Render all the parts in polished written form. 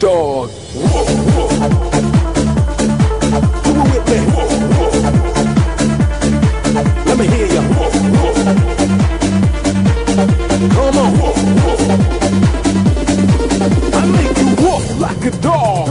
dog. Woof, woof. Do it with me. Woof, woof. Let me hear you. Woof, woof. Come on. Woof, woof. I make you woof like a dog.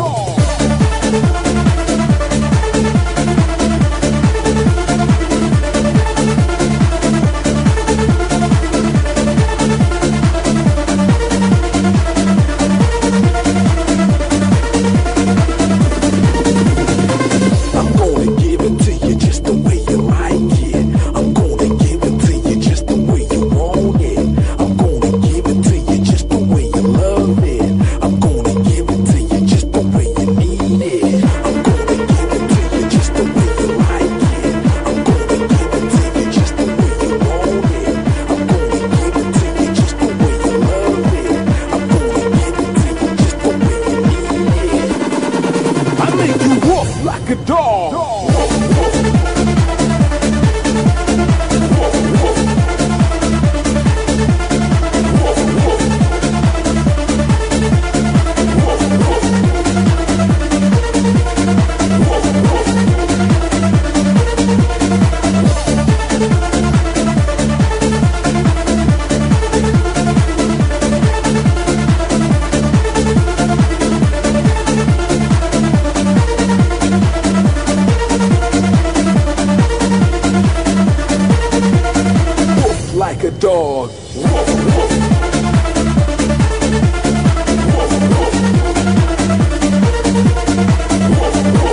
Like a dog. Like a dog. Woof, woof. Woof, woof. Woof, woof.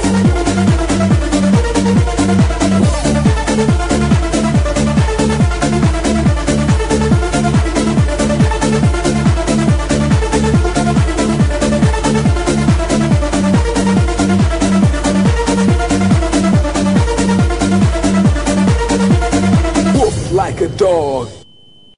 Woof like a dog.